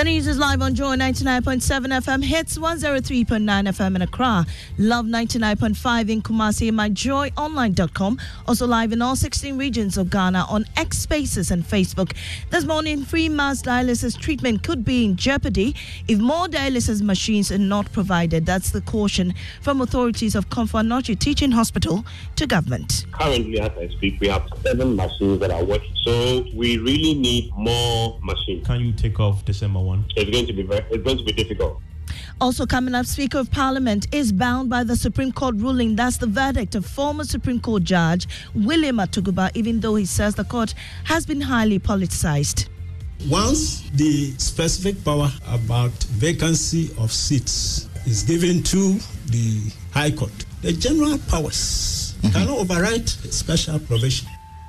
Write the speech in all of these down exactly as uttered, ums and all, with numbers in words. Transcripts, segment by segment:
The news is live on Joy ninety-nine point seven F M, Hits one oh three point nine F M in Accra, Love ninety-nine point five in Kumasi, and my joy online dot com. Also live in all sixteen regions of Ghana on X Spaces and Facebook. This morning, free mass dialysis treatment could be in jeopardy if more dialysis machines are not provided. That's the caution from authorities of Komfo Anokye Teaching Hospital to government. Currently, as I speak, we have seven machines that are working. So we really need more machines. Can you take off December first? It's going to be very, it's going to be difficult. Also coming up, Speaker of Parliament is bound by the Supreme Court ruling. That's the verdict of former Supreme Court Judge William Atuguba, even though he says the court has been highly politicized. Once the specific power about vacancy of seats is given to the High Court, the general powers mm-hmm. cannot override special provision.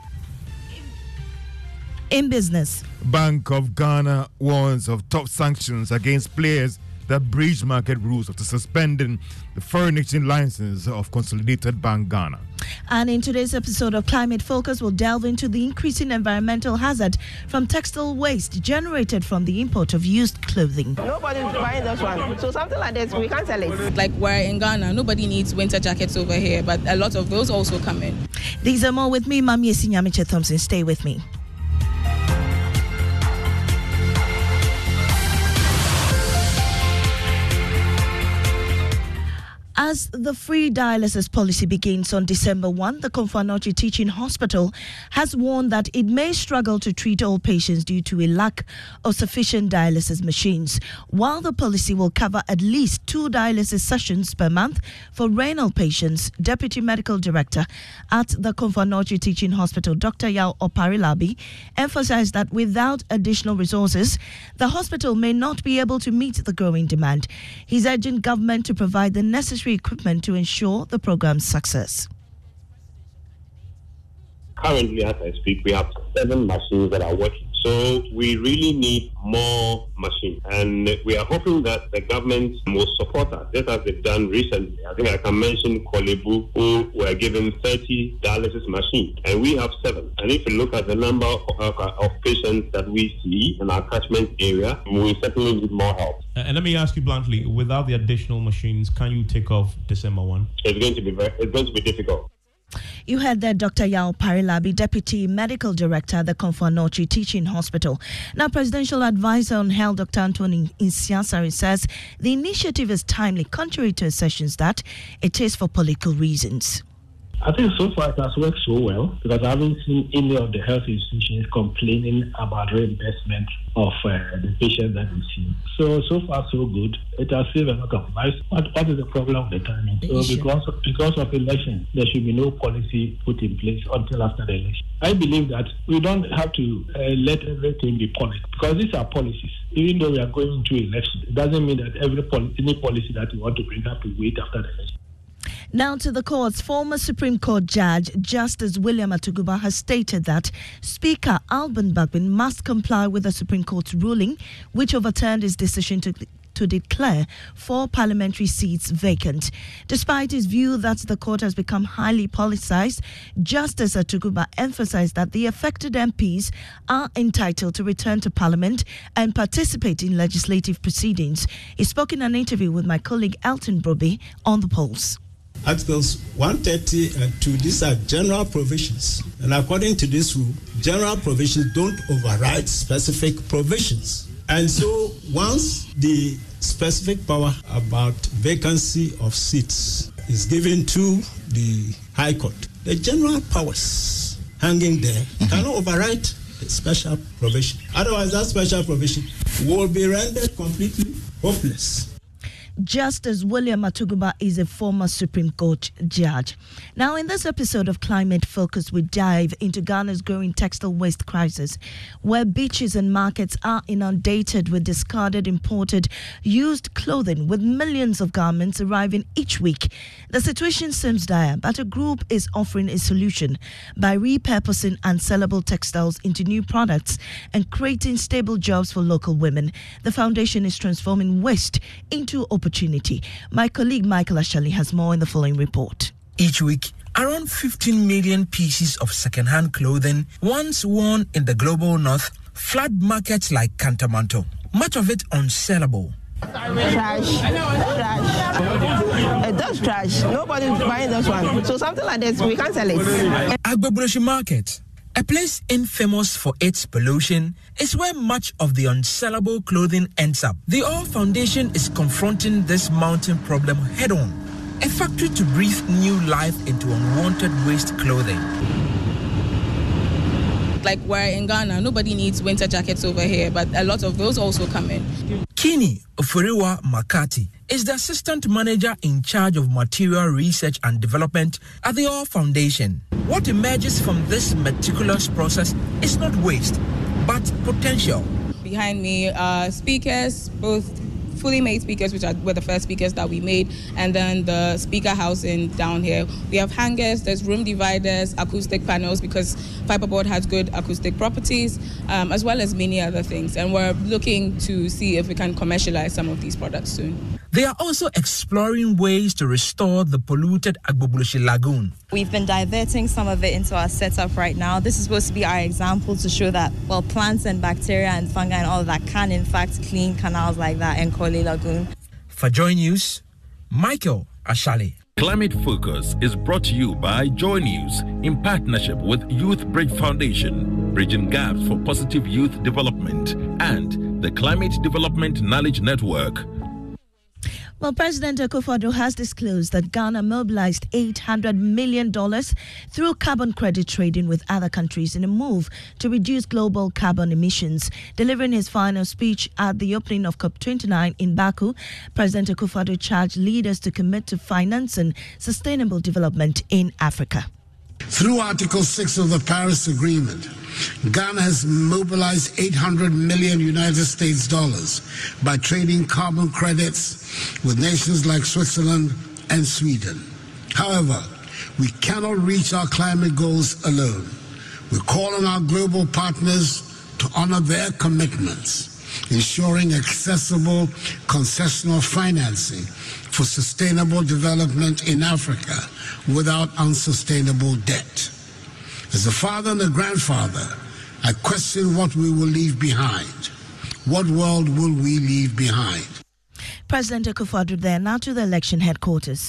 In business, Bank of Ghana warns of top sanctions against players that breach market rules after suspending the foreign exchange license of Consolidated Bank Ghana. And in today's episode of Climate Focus, we'll delve into the increasing environmental hazard from textile waste generated from the import of used clothing. Nobody's buying this one, so something like this, we can't sell it. Like we're in Ghana, nobody needs winter jackets over here, but a lot of those also come in. These are more with me, Mami Esinyamiche Thompson. Stay with me. As the free dialysis policy begins on December first, the Komfo Anokye Teaching Hospital has warned that it may struggle to treat all patients due to a lack of sufficient dialysis machines. While the policy will cover at least two dialysis sessions per month for renal patients, Deputy Medical Director at the Komfo Anokye Teaching Hospital, Doctor Yao Oparilabi, emphasized that without additional resources, the hospital may not be able to meet the growing demand. He's urging government to provide the necessary equipment to ensure the program's success. Currently, as I speak, we have seven machines that are working. So we really need more machines. And we are hoping that the government will support us, just as they've done recently. I think I can mention Kolebu, who were given thirty dialysis machines, and we have seven. And if you look at the number of, uh, of patients that we see in our catchment area, we certainly need more help. Uh, and let me ask you bluntly, without the additional machines, can you take off December first? It's going to be very, it's going to be difficult. You heard there Doctor Yao Oparilabi, Deputy Medical Director at the Komfo Anokye Teaching Hospital. Now, Presidential Advisor on Health, Doctor Anthony Nsiasari, says the initiative is timely, contrary to assertions that it is for political reasons. I think so far it has worked so well because I haven't seen any of the health institutions complaining about reimbursement of uh, the patients that we see. So, so far so good. It has saved a lot of lives. What, what is the problem with the timing? So because of, because of election, there should be no policy put in place until after the election. I believe that we don't have to uh, let everything be politics because these are policies. Even though we are going into election, it doesn't mean that every poli- any policy that we want to bring have to wait after the election. Now to the courts. Former Supreme Court Judge Justice William Atuguba has stated that Speaker Alban Bagbin must comply with the Supreme Court's ruling, which overturned his decision to to declare four parliamentary seats vacant. Despite his view that the court has become highly politicized, Justice Atuguba emphasized that the affected M Ps are entitled to return to Parliament and participate in legislative proceedings. He spoke in an interview with my colleague Elton Broby on The Pulse. Articles one thirty and two, these are general provisions. And according to this rule, general provisions don't override specific provisions. And so once the specific power about vacancy of seats is given to the High Court, the general powers hanging there mm-hmm. cannot override the special provision. Otherwise, that special provision will be rendered completely hopeless. Justice William Atuguba is a former Supreme Court judge. Now, in this episode of Climate Focus, we dive into Ghana's growing textile waste crisis, where beaches and markets are inundated with discarded, imported, used clothing, with millions of garments arriving each week. The situation seems dire, but a group is offering a solution by repurposing unsellable textiles into new products and creating stable jobs for local women. The foundation is transforming waste into opportunity. Opportunity. My colleague Michael Ashali has more in the following report. Each week, around fifteen million pieces of second-hand clothing, once worn in the global north, flood markets like Kantamanto, much of it unsellable. Trash, trash. It does trash. Nobody's buying this one. So something like this, we can't sell it. Agbogbloshie Market, a place infamous for its pollution, is where much of the unsellable clothing ends up. The All Foundation is confronting this mounting problem head-on. A factory to breathe new life into unwanted waste clothing. Like we're in Ghana, nobody needs winter jackets over here, but a lot of those also come in. Kini Ofuriwa Makati is the assistant manager in charge of material research and development at the All Foundation. What emerges from this meticulous process is not waste, but potential. Behind me are speakers, both fully made speakers, which are, were the first speakers that we made, and then the speaker housing down here. We have hangers, there's room dividers, acoustic panels, because fiberboard has good acoustic properties, um, as well as many other things. And we're looking to see if we can commercialize some of these products soon. They are also exploring ways to restore the polluted Agbogbloshie Lagoon. We've been diverting some of it into our setup right now. This is supposed to be our example to show that, well, plants and bacteria and fungi and all of that can, in fact, clean canals like that and Korle Lagoon. For Joy News, Michael Ashale. Climate Focus is brought to you by Joy News in partnership with Youth Bridge Foundation, Bridging Gaps for Positive Youth Development, and the Climate Development Knowledge Network. Well, President Akufo-Addo has disclosed that Ghana mobilized eight hundred million dollars through carbon credit trading with other countries in a move to reduce global carbon emissions. Delivering his final speech at the opening of COP twenty-nine in Baku, President Akufo-Addo charged leaders to commit to financing sustainable development in Africa. Through Article six of the Paris Agreement, Ghana has mobilized eight hundred million United States dollars by trading carbon credits with nations like Switzerland and Sweden. However, we cannot reach our climate goals alone. We call on our global partners to honor their commitments, ensuring accessible concessional financing for sustainable development in Africa without unsustainable debt. As a father and a grandfather, I question what we will leave behind. What world will we leave behind? President Akufo-Addo there, now to the election headquarters.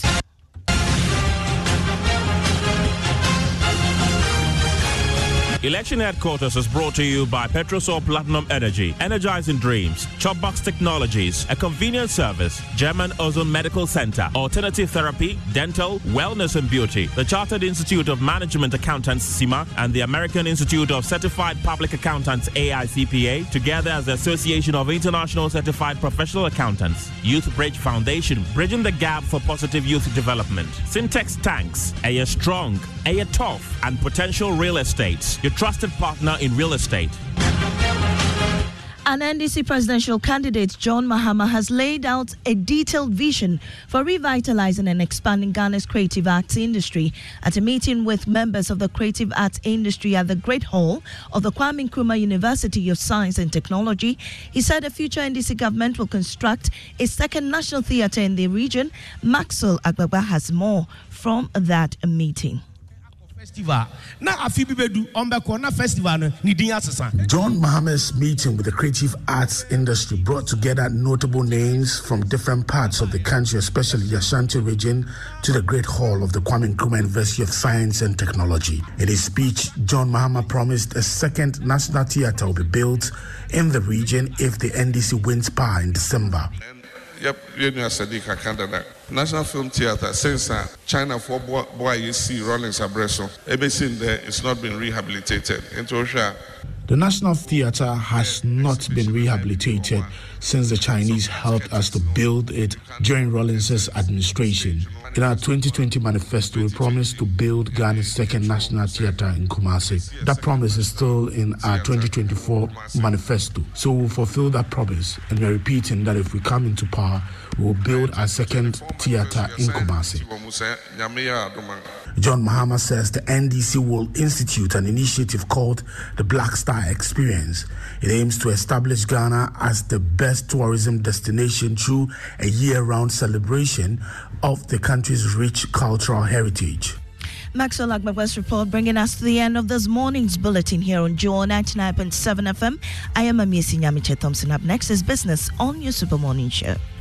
Election Headquarters is brought to you by Petrosol Platinum Energy, Energizing Dreams, Chopbox Technologies, a convenient service, German Ozone Medical Center, Alternative Therapy, Dental, Wellness and Beauty, the Chartered Institute of Management Accountants, C I M A, and the American Institute of Certified Public Accountants, A I C P A, together as the Association of International Certified Professional Accountants. Youth Bridge Foundation, bridging the gap for positive youth development. Syntex Tanks, a strong, a tough, and potential real estate. Your trusted partner in real estate. An N D C presidential candidate, John Mahama, has laid out a detailed vision for revitalizing and expanding Ghana's creative arts industry at a meeting with members of the creative arts industry at the Great Hall of the Kwame Nkrumah University of Science and Technology. He said a future N D C government will construct a second national theatre in the region. Maxwell Agbagba has more from that meeting. Festival. Now, festival. John Mahama's meeting with the creative arts industry brought together notable names from different parts of the country, especially the Ashanti region, to the Great Hall of the Kwame Nkrumah University of Science and Technology. In his speech, John Mahama promised a second national theatre will be built in the region if the N D C wins power in December. Yep, Sadiq National Film Theatre, since uh, China for boy you see Rollins Abreso, everything there is not been rehabilitated. Into The National Theatre has not been rehabilitated since the Chinese helped us to build it during Rawlings's administration. In our twenty twenty manifesto, we promised to build Ghana's second national theatre in Kumasi. That promise is still in our twenty twenty-four manifesto. So we'll fulfill that promise, and we're repeating that if we come into power, we'll build our second theatre in Kumasi. John Mahama says the N D C will institute an initiative called the Black Star Experience. It aims to establish Ghana as the best tourism destination through a year-round celebration of the country's rich cultural heritage. Maxwell Agbagba's report bringing us to the end of this morning's bulletin here on Joy ninety-nine point seven F M. I am Amiesi Nyamiche Thompson. Up next is Business on your Super Morning Show.